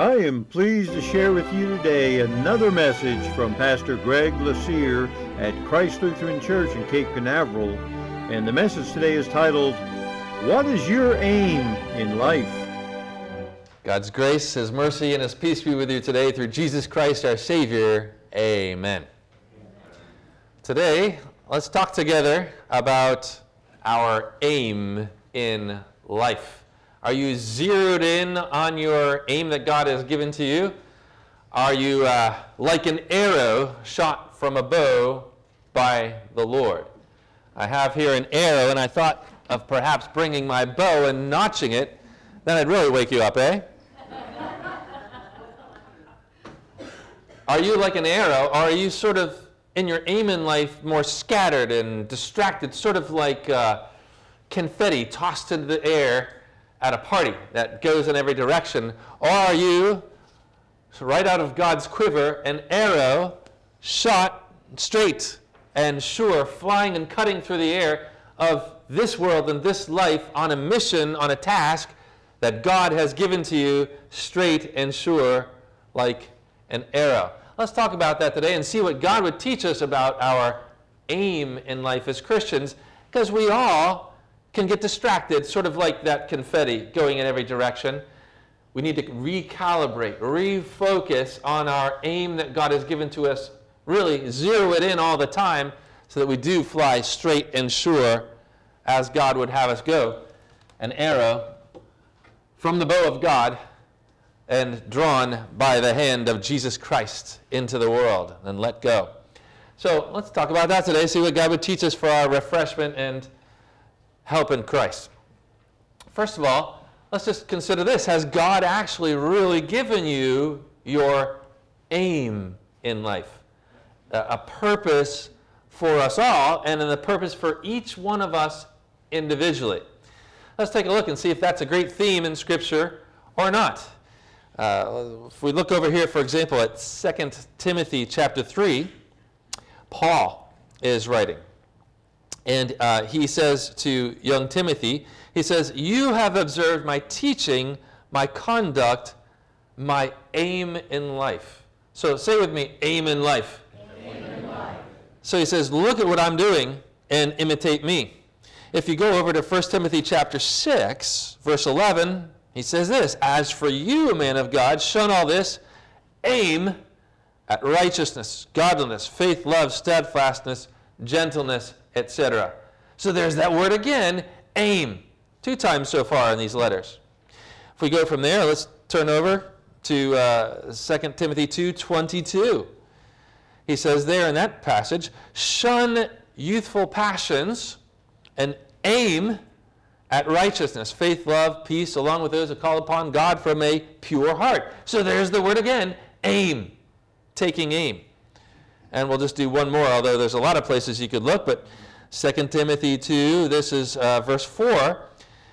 I am pleased to share with you today another message from Pastor Greg Lassere at Christ Lutheran Church in Cape Canaveral, and the message today is titled, What is your aim in life? God's grace, His mercy, and His peace be with you today through Jesus Christ our Savior. Amen. Today, let's talk together about our aim in life. Are you zeroed in on your aim that God has given to you? Are you like an arrow shot from a bow by the Lord? I have here an arrow, and I thought of perhaps bringing my bow and notching it. Then I'd really wake you up, eh? Are you like an arrow, or are you sort of, in your aim in life, more scattered and distracted, sort of like confetti tossed into the air at a party that goes in every direction? Or are you, right out of God's quiver, an arrow shot straight and sure, flying and cutting through the air of this world and this life on a mission, on a task that God has given to you, straight and sure, like an arrow? Let's talk about that today and see what God would teach us about our aim in life as Christians, because we all can get distracted, sort of like that confetti going in every direction. We need to recalibrate, refocus on our aim that God has given to us, really zero it in all the time so that we do fly straight and sure as God would have us go. An arrow from the bow of God and drawn by the hand of Jesus Christ into the world and let go. So let's talk about that today, see what God would teach us for our refreshment and help in Christ. First of all, let's just consider this. Has God actually really given you your aim in life? A purpose for us all, and a purpose for each one of us individually. Let's take a look and see if that's a great theme in Scripture or not. If we look over here, for example, at 2 Timothy chapter 3, Paul is writing. And he says to young Timothy, he says, "You have observed my teaching, my conduct, my aim in life." So say with me, aim in life. Aim in life. So he says, look at what I'm doing and imitate me. If you go over to 1 Timothy chapter 6, verse 11, he says this, "As for you, man of God, shun all this, aim at righteousness, godliness, faith, love, steadfastness, gentleness, etc." So there's that word again, aim. 2 times so far in these letters. If we go from there, let's turn over to 2 Timothy 2:22. He says there in that passage, "Shun youthful passions and aim at righteousness, faith, love, peace, along with those who call upon God from a pure heart." So there's the word again, aim, taking aim. And we'll just do one more, although there's a lot of places you could look, but 2 Timothy 2, this is verse 4,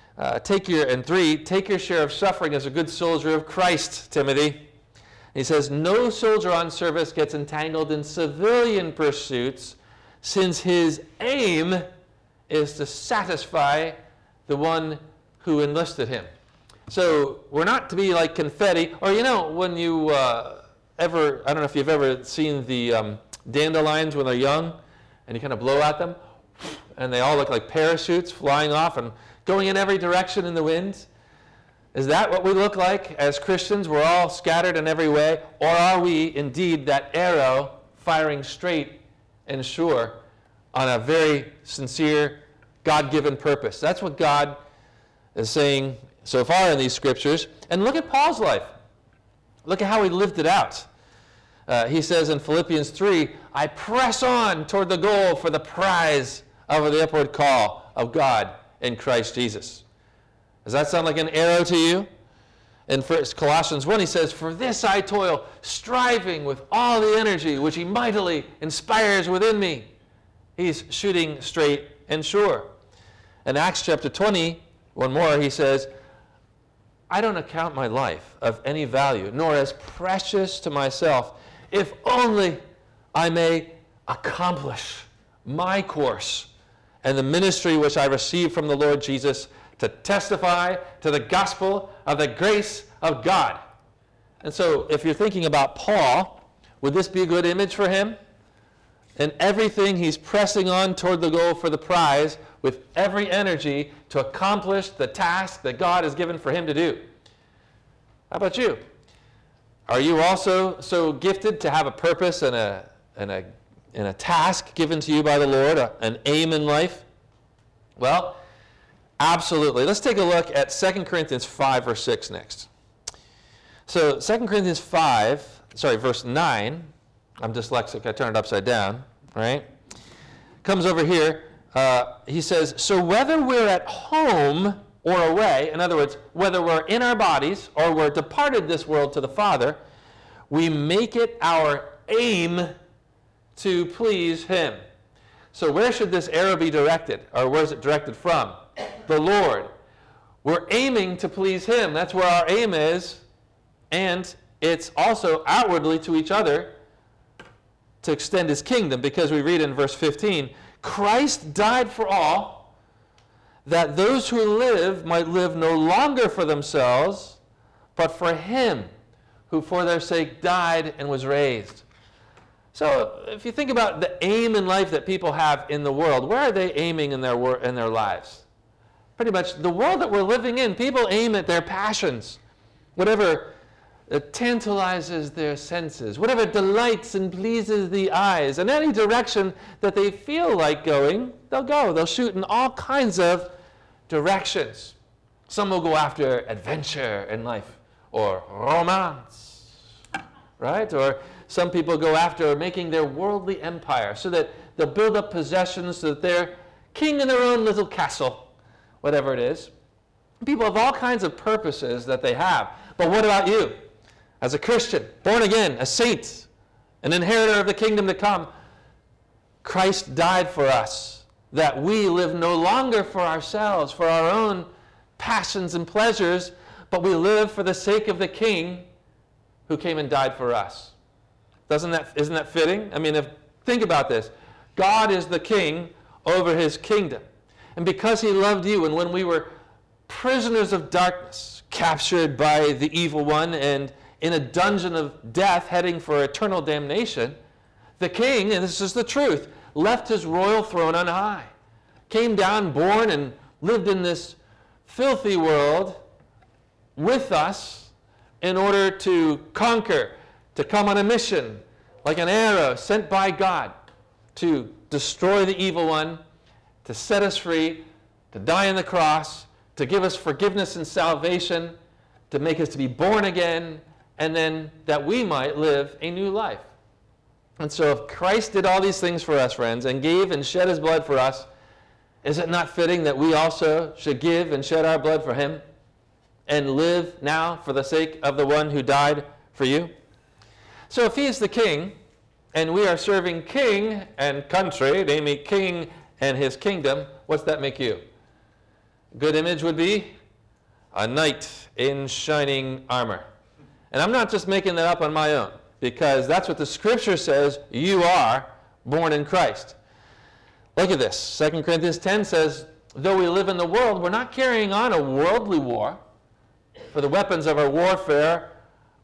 3, "Take your share of suffering as a good soldier of Christ, Timothy." He says, "No soldier on service gets entangled in civilian pursuits, since his aim is to satisfy the one who enlisted him." So we're not to be like confetti, or when you I don't know if you've ever seen the dandelions when they're young, and you kind of blow at them, and they all look like parachutes flying off and going in every direction in the wind. Is that what we look like as Christians? We're all scattered in every way, or are we indeed that arrow firing straight and sure on a very sincere, God-given purpose? That's what God is saying so far in these scriptures. And look at Paul's life. Look at how he lived it out. He says in Philippians 3, "I press on toward the goal for the prize of the upward call of God in Christ Jesus." Does that sound like an arrow to you? In Colossians 1, he says, "For this I toil, striving with all the energy which he mightily inspires within me." He's shooting straight and sure. In Acts chapter 20, one more, he says, "I don't account my life of any value, nor as precious to myself, if only I may accomplish my course and the ministry which I received from the Lord Jesus, to testify to the gospel of the grace of God." And so if you're thinking about Paul, would this be a good image for him? In everything, he's pressing on toward the goal for the prize with every energy to accomplish the task that God has given for him to do. How about you? Are you also so gifted to have a purpose and a task given to you by the Lord, an aim in life? Well, absolutely. Let's take a look at 2 Corinthians 5, verse 6 next. So 2 Corinthians 5, verse 9. I'm dyslexic. I turned it upside down, right? Comes over here. He says, so whether we're at home or away, in other words, whether we're in our bodies or we're departed this world to the Father, we make it our aim to please him. So where should this arrow be directed? Or where is it directed from? The Lord. We're aiming to please him. That's where our aim is. And it's also outwardly to each other to extend his kingdom, because we read in verse 15, Christ died for all, that those who live might live no longer for themselves, but for him who for their sake died and was raised. So if you think about the aim in life that people have in the world, where are they aiming in their lives? Pretty much the world that we're living in, people aim at their passions, whatever tantalizes their senses, whatever delights and pleases the eyes, and any direction that they feel like going, they'll go. They'll shoot in all kinds of directions. Some will go after adventure in life, or romance, right? Or some people go after making their worldly empire so that they'll build up possessions so that they're king in their own little castle, whatever it is. People have all kinds of purposes that they have. But what about you? As a Christian, born again, a saint, an inheritor of the kingdom to come, Christ died for us, that we live no longer for ourselves, for our own passions and pleasures, but we live for the sake of the King who came and died for us. Isn't that fitting? I mean, think about this. God is the king over his kingdom. And because he loved you, and when we were prisoners of darkness, captured by the evil one, and in a dungeon of death heading for eternal damnation, the king, and this is the truth, left his royal throne on high, came down, born, and lived in this filthy world with us in order to conquer, to come on a mission, like an arrow sent by God to destroy the evil one, to set us free, to die on the cross, to give us forgiveness and salvation, to make us to be born again, and then that we might live a new life. And so if Christ did all these things for us, friends, and gave and shed his blood for us, is it not fitting that we also should give and shed our blood for him and live now for the sake of the one who died for you? So if he is the king, and we are serving king and country, namely king and his kingdom, what's that make you? A good image would be a knight in shining armor. And I'm not just making that up on my own, because that's what the scripture says you are, born in Christ. Look at this. 2 Corinthians 10 says, though we live in the world, we're not carrying on a worldly war, for the weapons of our warfare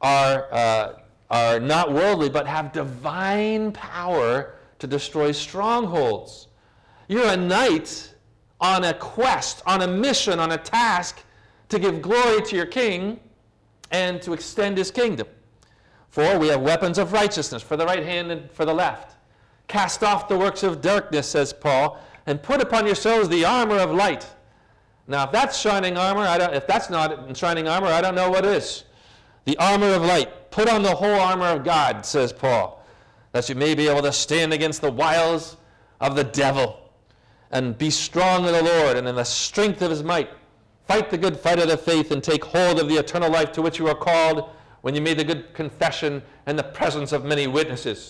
are not worldly, but have divine power to destroy strongholds. You're a knight on a quest, on a mission, on a task to give glory to your king and to extend his kingdom. For we have weapons of righteousness for the right hand and for the left. Cast off the works of darkness, says Paul, and put upon yourselves the armor of light. Now, if that's shining armor, if that's not shining armor, I don't know what is. The armor of light. Put on the whole armor of God, says Paul, that you may be able to stand against the wiles of the devil, and be strong in the Lord and in the strength of his might. Fight the good fight of the faith and take hold of the eternal life to which you are called when you made the good confession in the presence of many witnesses.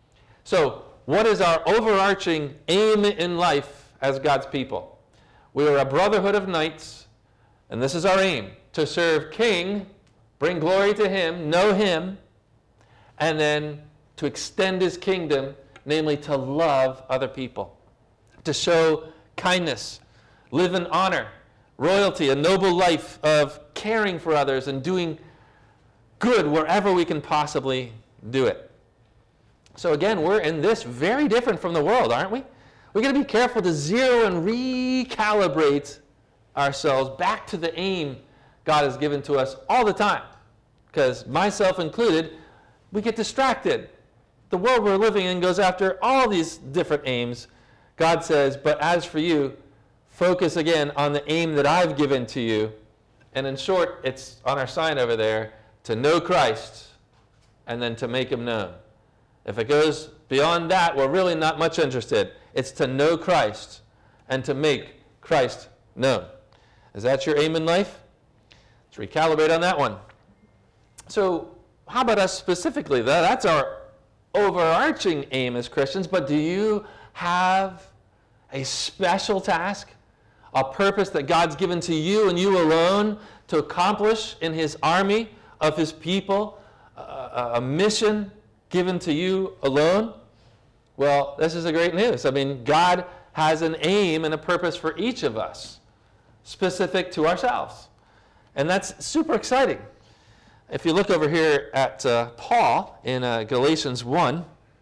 So, what is our overarching aim in life as God's people? We are a brotherhood of knights, and this is our aim, to serve King, bring glory to him, know him, and then to extend his kingdom, namely to love other people, to show kindness, live in honor, royalty, a noble life of caring for others and doing good wherever we can possibly do it. So again, we're in this very different from the world, aren't we? We've got to be careful to zero and recalibrate ourselves back to the aim God has given to us all the time. Because myself included, we get distracted. The world we're living in goes after all these different aims. God says, but as for you, focus again on the aim that I've given to you. And in short, it's on our sign over there, to know Christ and then to make him known. If it goes beyond that, we're really not much interested. It's to know Christ and to make Christ known. Is that your aim in life? Let's recalibrate on that one. So how about us specifically? That's our overarching aim as Christians, but do you have a special task, a purpose that God's given to you and you alone to accomplish in his army of his people, a mission given to you alone? Well, this is the great news. I mean, God has an aim and a purpose for each of us, specific to ourselves. And that's super exciting. If you look over here at Paul in Galatians 1,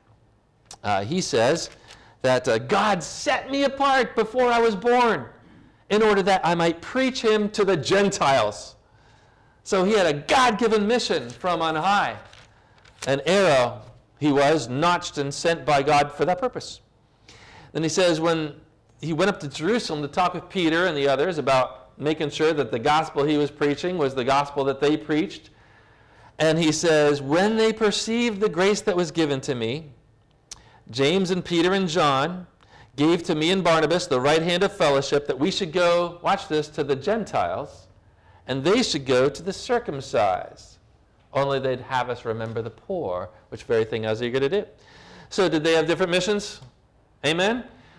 he says that God set me apart before I was born in order that I might preach him to the Gentiles. So he had a God-given mission from on high. An arrow he was, notched and sent by God for that purpose. Then he says when he went up to Jerusalem to talk with Peter and the others about making sure that the gospel he was preaching was the gospel that they preached. And he says, when they perceived the grace that was given to me, James and Peter and John gave to me and Barnabas the right hand of fellowship, that we should go, watch this, to the Gentiles, and they should go to the circumcised. Only they'd have us remember the poor, which very thing I was eager to do. So did they have different missions? Amen?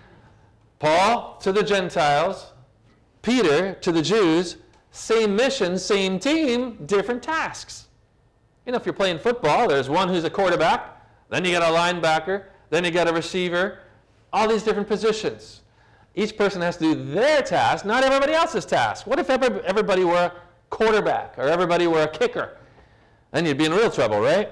Paul to the Gentiles, Peter to the Jews, same mission, same team, different tasks. You know, if you're playing football, there's one who's a quarterback, then you got a linebacker, then you got a receiver, all these different positions. Each person has to do their task, not everybody else's task. What if everybody were a quarterback or everybody were a kicker? Then you'd be in real trouble, right?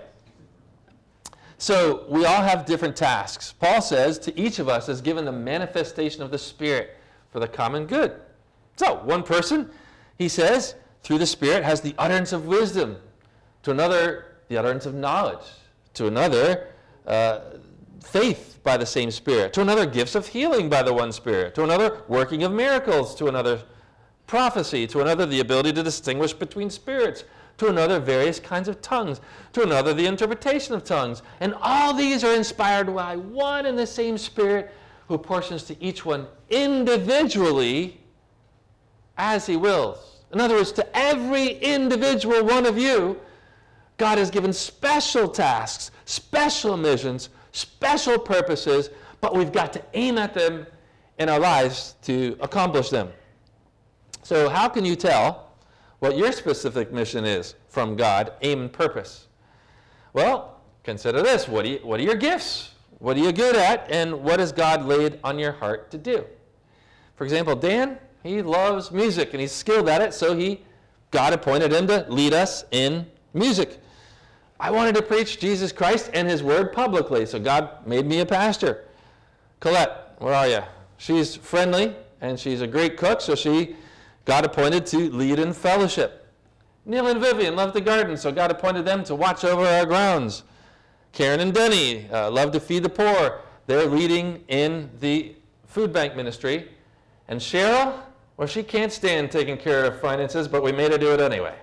So we all have different tasks. Paul says to each of us is given the manifestation of the Spirit for the common good. So one person, he says, through the Spirit has the utterance of wisdom. To another, the utterance of knowledge. To another, faith by the same Spirit. To another, gifts of healing by the one Spirit. To another, working of miracles. To another, prophecy. To another, the ability to distinguish between spirits. To another, various kinds of tongues. To another, the interpretation of tongues. And all these are inspired by one and the same Spirit, who portions to each one individually as he wills. In other words, to every individual one of you, God has given special tasks, special missions, special purposes, but we've got to aim at them in our lives to accomplish them. So how can you tell what your specific mission is from God, aim and purpose? Well, consider this. What are your gifts? What are you good at? And what has God laid on your heart to do? For example, Dan, he loves music and he's skilled at it, so God appointed him to lead us in music. I wanted to preach Jesus Christ and his word publicly, so God made me a pastor. Colette, where are you? She's friendly and she's a great cook, so she got appointed to lead in fellowship. Neil and Vivian love the garden, so God appointed them to watch over our grounds. Karen and Denny love to feed the poor. They're leading in the food bank ministry. And Cheryl, well, she can't stand taking care of finances, but we made her do it anyway.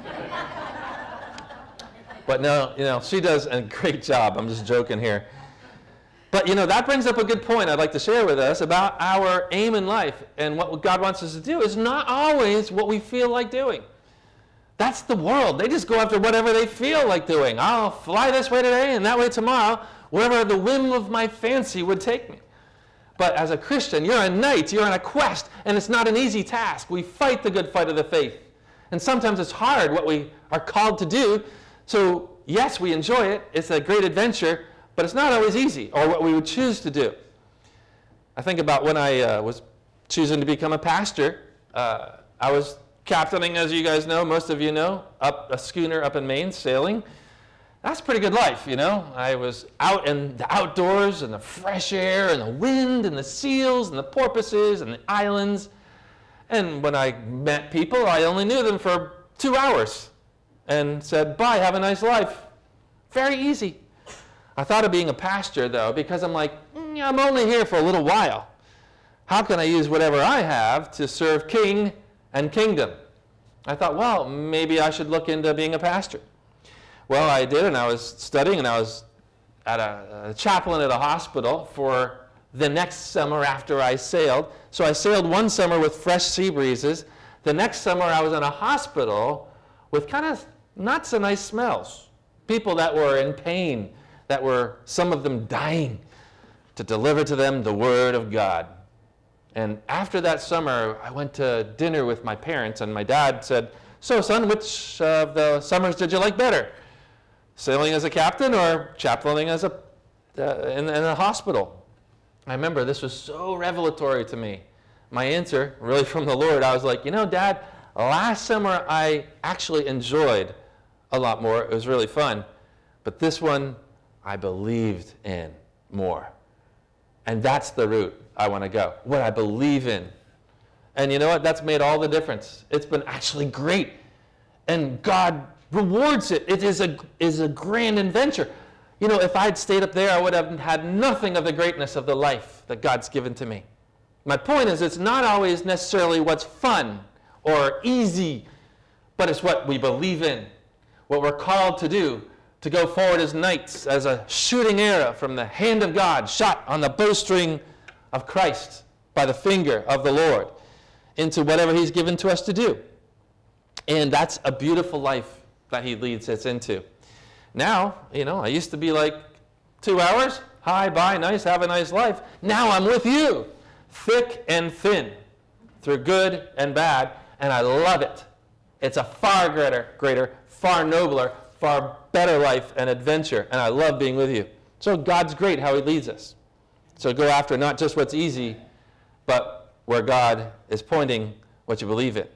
But no, she does a great job. I'm just joking here. But, that brings up a good point I'd like to share with us about our aim in life. And what God wants us to do is not always what we feel like doing. That's the world. They just go after whatever they feel like doing. I'll fly this way today and that way tomorrow, wherever the whim of my fancy would take me. But as a Christian, you're a knight, you're on a quest, and it's not an easy task. We fight the good fight of the faith. And sometimes it's hard what we are called to do. So, yes, we enjoy it. It's a great adventure, but it's not always easy, or what we would choose to do. I think about when I was choosing to become a pastor, I was captaining, as you guys know, most of you know, up a schooner up in Maine, sailing. That's a pretty good life, you know. I was out in the outdoors and the fresh air and the wind and the seals and the porpoises and the islands. And when I met people, I only knew them for 2 hours and said, bye, have a nice life. Very easy. I thought of being a pastor, though, because I'm like, I'm only here for a little while. How can I use whatever I have to serve King and kingdom? I thought, well, maybe I should look into being a pastor. Well, I did, and I was studying, and I was at a chaplain at a hospital for the next summer after I sailed. So I sailed one summer with fresh sea breezes. The next summer I was in a hospital with kind of not so nice smells. People that were in pain, that were, some of them dying, to deliver to them the Word of God. And after that summer, I went to dinner with my parents, and my dad said, so son, which of the summers did you like better? Sailing as a captain or chaplaining as in a hospital? I remember this was so revelatory to me. My answer, really from the Lord, I was like, you know, Dad, last summer I actually enjoyed a lot more. It was really fun. But this one, I believed in more. And that's the route I want to go, what I believe in. And you know what? That's made all the difference. It's been actually great. And God rewards it. It is a grand adventure. You know, if I'd stayed up there, I would have had nothing of the greatness of the life that God's given to me. My point is, it's not always necessarily what's fun or easy, but it's what we believe in, what we're called to do, to go forward as knights, as a shooting arrow from the hand of God, shot on the bowstring of Christ by the finger of the Lord, into whatever He's given to us to do. And that's a beautiful life that He leads us into. Now, you know, I used to be like 2 hours, hi, bye, nice, have a nice life. Now I'm with you, thick and thin, through good and bad, and I love it. It's a far greater, far nobler, far better life and adventure, and I love being with you. So God's great how He leads us. So go after not just what's easy, but where God is pointing what you believe in.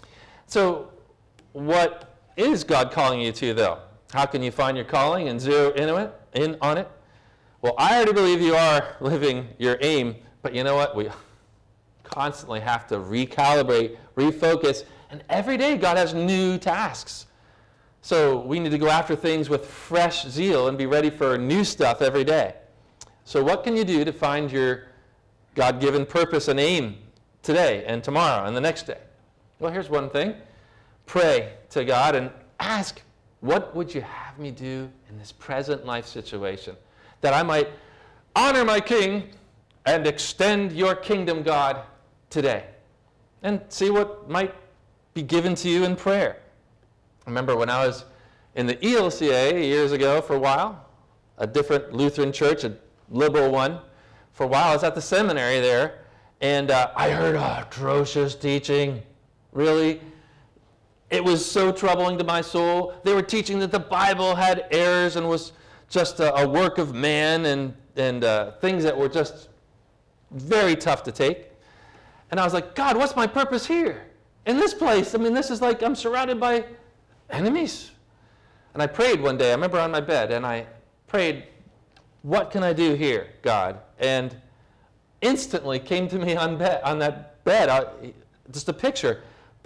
So what is God calling you to, though? How can you find your calling and zero in on it? Well, I already believe you are living your aim, but you know what? We constantly have to recalibrate, refocus, and every day God has new tasks. So we need to go after things with fresh zeal and be ready for new stuff every day. So what can you do to find your God-given purpose and aim today and tomorrow and the next day? Well, here's one thing. Pray to God and ask, what would you have me do in this present life situation, that I might honor my King and extend your kingdom, God, today? And see what might be given to you in prayer. I remember when I was in the ELCA years ago for a while, a different Lutheran church, a liberal one. For a while I was at the seminary there, and I heard atrocious teaching. Really, it was so troubling to my soul. They were teaching that the Bible had errors and was just a work of man, and things that were just very tough to take. And I was like, God, what's my purpose here? In this place, I mean, this is like I'm surrounded by enemies. And I prayed one day, I remember on my bed, and I prayed, what can I do here, God? And instantly came to me on that bed, just a picture.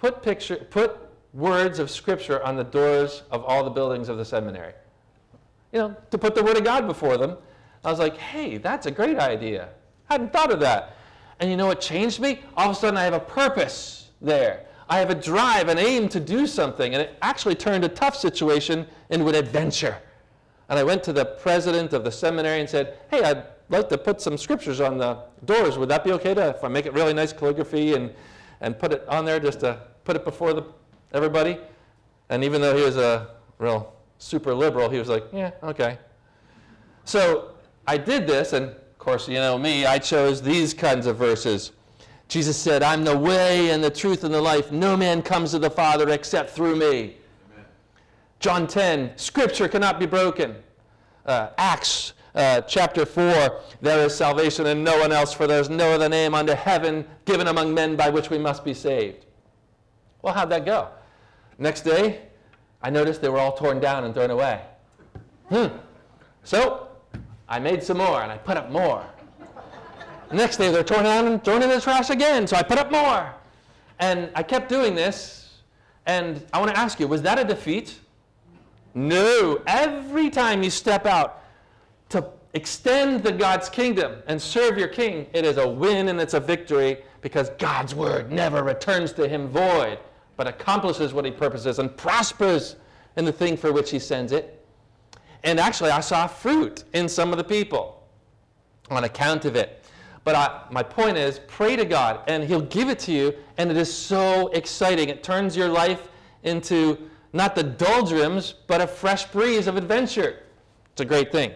Put words of Scripture on the doors of all the buildings of the seminary. You know, to put the Word of God before them. I was like, hey, that's a great idea. I hadn't thought of that. And you know what changed me? All of a sudden I have a purpose there. I have a drive, an aim to do something. And it actually turned a tough situation into an adventure. And I went to the president of the seminary and said, hey, I'd like to put some scriptures on the doors. Would that be okay if I make it really nice calligraphy and put it on there just to put it before everybody? And even though he was a real super liberal, he was like, yeah, okay. So I did this, and of course, you know me, I chose these kinds of verses. Jesus said, I'm the way and the truth and the life. No man comes to the Father except through me. Amen. John 10, Scripture cannot be broken. Acts chapter 4, there is salvation in no one else, for there is no other name under heaven given among men by which we must be saved. Well, how'd that go? Next day, I noticed they were all torn down and thrown away. So I made some more, and I put up more. The next day, they're torn down and thrown in the trash again, so I put up more. And I kept doing this, and I want to ask you, was that a defeat? No. Every time you step out to extend the God's kingdom and serve your king, it is a win and it's a victory, because God's word never returns to him void, but accomplishes what he purposes and prospers in the thing for which he sends it. And actually, I saw fruit in some of the people on account of it. But my point is, pray to God, and he'll give it to you, and it is so exciting. It turns your life into not the doldrums, but a fresh breeze of adventure. It's a great thing.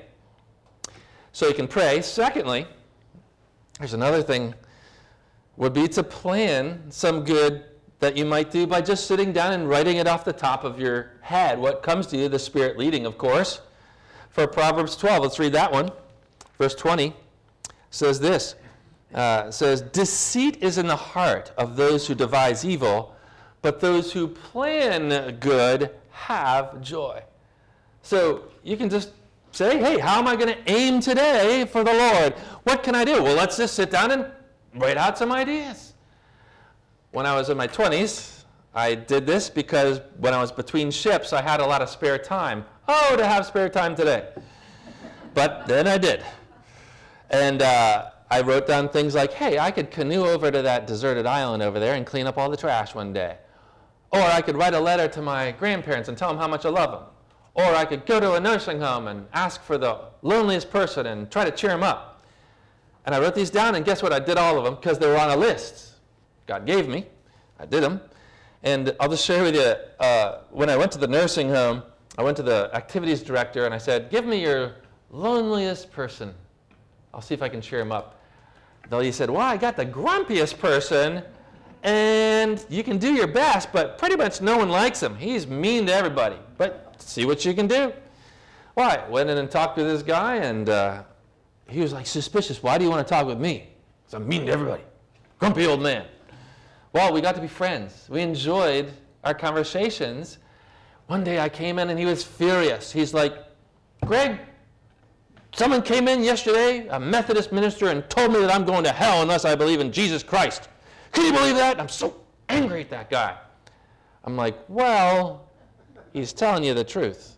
So you can pray. Secondly, there's another thing, would be to plan some good that you might do by just sitting down and writing it off the top of your head. What comes to you, the Spirit leading, of course. For Proverbs 12, let's read that one. Verse 20 says this, says, deceit is in the heart of those who devise evil, but those who plan good have joy. So you can just say, hey, how am I going to aim today for the Lord? What can I do? Well, let's just sit down and write out some ideas. When I was in my 20s, I did this because when I was between ships, I had a lot of spare time. Oh, to have spare time today. But then I did. And I wrote down things like, hey, I could canoe over to that deserted island over there and clean up all the trash one day. Or I could write a letter to my grandparents and tell them how much I love them. Or I could go to a nursing home and ask for the loneliest person and try to cheer them up. And I wrote these down, and guess what? I did all of them because they were on a list God gave me. I did them. And I'll just share with you, when I went to the nursing home, I went to the activities director and I said, give me your loneliest person. I'll see if I can cheer him up. Though he said, well, I got the grumpiest person, and you can do your best, but pretty much no one likes him. He's mean to everybody, but see what you can do. Well, I went in and talked to this guy, and he was like suspicious. Why do you want to talk with me? Because I'm mean to everybody. Grumpy old man. Well, we got to be friends. We enjoyed our conversations. One day I came in and he was furious. He's like, Greg, someone came in yesterday, a Methodist minister, and told me that I'm going to hell unless I believe in Jesus Christ. Can you believe that? I'm so angry at that guy. I'm like, well, he's telling you the truth.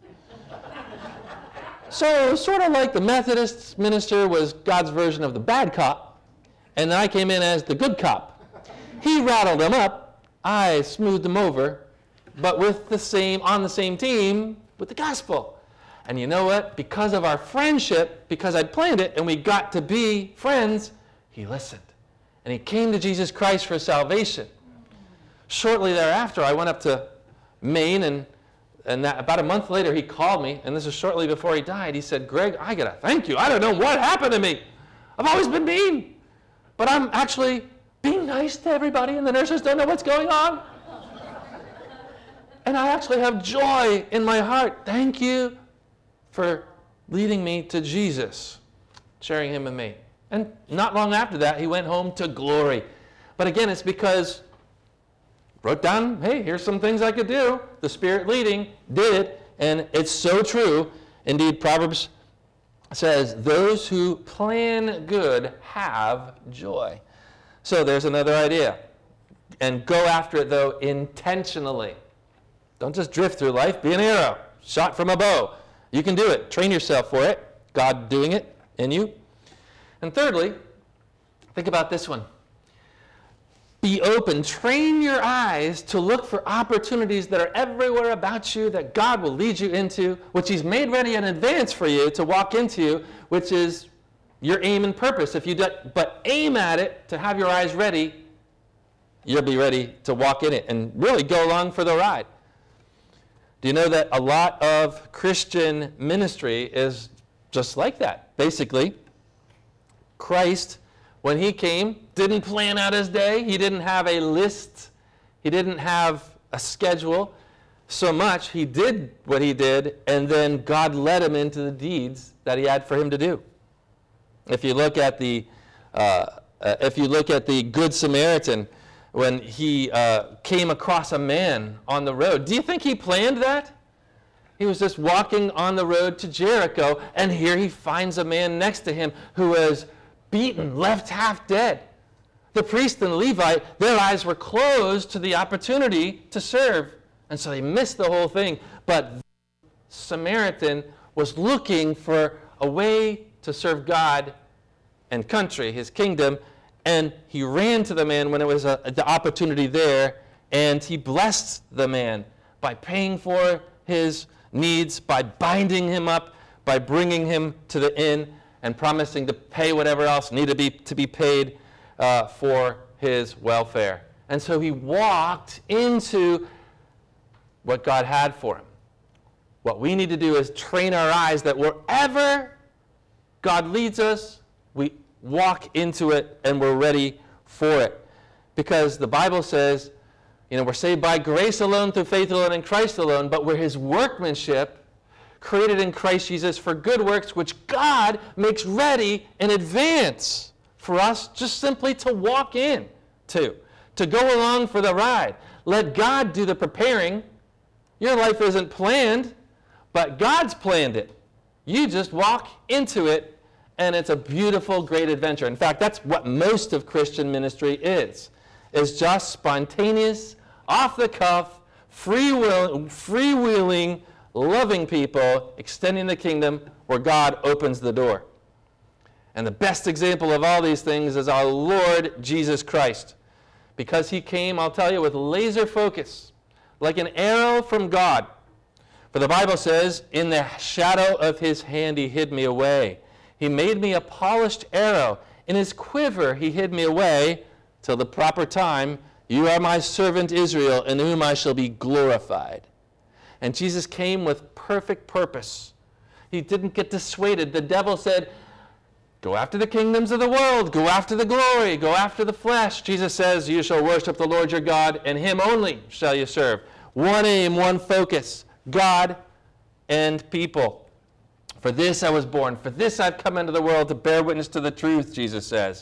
So sort of like the Methodist minister was God's version of the bad cop, and then I came in as the good cop. He rattled him up, I smoothed him over, but with the same, on the same team with the gospel. And you know what? Because of our friendship, because I'd planned it and we got to be friends, he listened. And he came to Jesus Christ for salvation. Shortly thereafter, I went up to Maine, and that, about a month later, he called me, and this is shortly before he died. He said, Greg, I got to thank you. I don't know what happened to me. I've always been mean, but I'm actually being nice to everybody, and the nurses don't know what's going on. And I actually have joy in my heart. Thank you for leading me to Jesus, sharing him with me. And not long after that, he went home to glory. But again, it's because I wrote down, hey, here's some things I could do. The Spirit leading, did it, and it's so true. Indeed, Proverbs says, those who plan good have joy. So there's another idea. And go after it, though, intentionally. Don't just drift through life. Be an arrow, shot from a bow. You can do it. Train yourself for it. God doing it in you. And thirdly, think about this one. Be open. Train your eyes to look for opportunities that are everywhere about you that God will lead you into, which he's made ready in advance for you to walk into, which is your aim and purpose. If you do, but aim at it to have your eyes ready, you'll be ready to walk in it and really go along for the ride. Do you know that a lot of Christian ministry is just like that? Basically, Christ, when he came, didn't plan out his day. He didn't have a list. He didn't have a schedule. So much, he did what he did, and then God led him into the deeds that he had for him to do. If you look at the Good Samaritan, when he came across a man on the road. Do you think he planned that? He was just walking on the road to Jericho, and here he finds a man next to him who is beaten, left half dead. The priest and Levite, their eyes were closed to the opportunity to serve, and so they missed the whole thing. But the Samaritan was looking for a way to serve God and country, his kingdom, and he ran to the man when it was the opportunity there, and he blessed the man by paying for his needs, by binding him up, by bringing him to the inn, and promising to pay whatever else needed to be paid for his welfare. And so he walked into what God had for him. What we need to do is train our eyes that wherever God leads us, we walk into it and we're ready for it. Because the Bible says, we're saved by grace alone, through faith alone, in Christ alone, but we're his workmanship, created in Christ Jesus for good works, which God makes ready in advance for us just simply to walk in to go along for the ride. Let God do the preparing. Your life isn't planned, but God's planned it. You just walk into it, and it's a beautiful, great adventure. In fact, that's what most of Christian ministry is just spontaneous, off-the-cuff, freewheeling, loving people, extending the kingdom where God opens the door. And the best example of all these things is our Lord Jesus Christ. Because he came, I'll tell you, with laser focus, like an arrow from God. For the Bible says, in the shadow of his hand he hid me away. He made me a polished arrow. In his quiver he hid me away till the proper time. You are my servant Israel, in whom I shall be glorified. And Jesus came with perfect purpose. He didn't get dissuaded. The devil said, go after the kingdoms of the world, go after the glory, go after the flesh. Jesus says, you shall worship the Lord your God, and him only shall you serve. One aim, one focus, God and people. For this I was born, for this I've come into the world, to bear witness to the truth, Jesus says.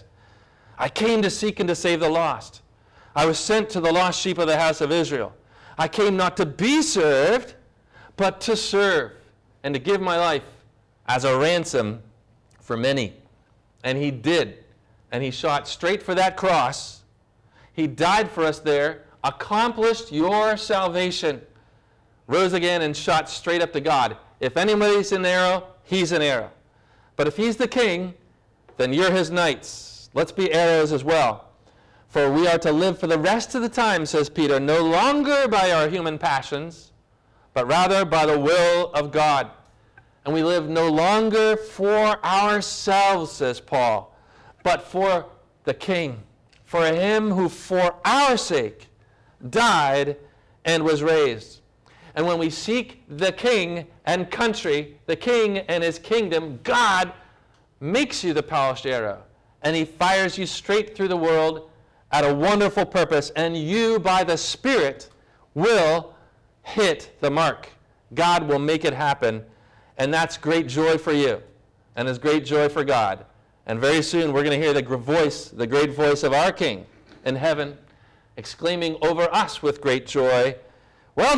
I came to seek and to save the lost. I was sent to the lost sheep of the house of Israel. I came not to be served, but to serve, and to give my life as a ransom for many. And he did. And he shot straight for that cross. He died for us there, accomplished your salvation, rose again and shot straight up to God. If anybody's an arrow, he's an arrow. But if he's the king, then you're his knights. Let's be arrows as well. For we are to live for the rest of the time, says Peter, no longer by our human passions, but rather by the will of God. And we live no longer for ourselves, says Paul, but for the King, for him who for our sake died and was raised. And when we seek the King and country, the King and his kingdom, God makes you the polished arrow, and he fires you straight through the world at a wonderful purpose, and you, by the Spirit, will hit the mark. God will make it happen, and that's great joy for you, and is great joy for God. And very soon we're going to hear the great voice of our King in heaven, exclaiming over us with great joy, well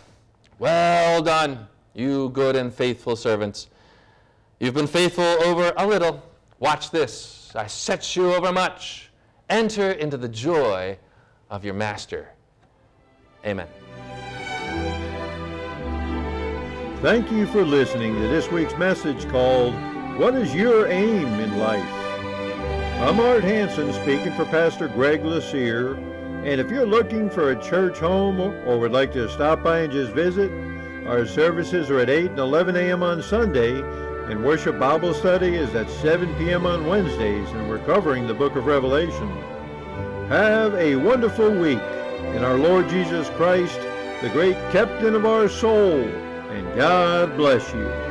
done, you good and faithful servants. You've been faithful over a little. Watch this. I set you over much. Enter into the joy of your master. Amen. Thank you for listening to this week's message called, What is Your Aim in Life? I'm Art Hansen speaking for Pastor Greg Lassier, and if you're looking for a church home or would like to stop by and just visit, our services are at 8 and 11 a.m. on Sunday, and Worship Bible Study is at 7 p.m. on Wednesdays, and we're covering the book of Revelation. Have a wonderful week in our Lord Jesus Christ, the great captain of our soul, and God bless you.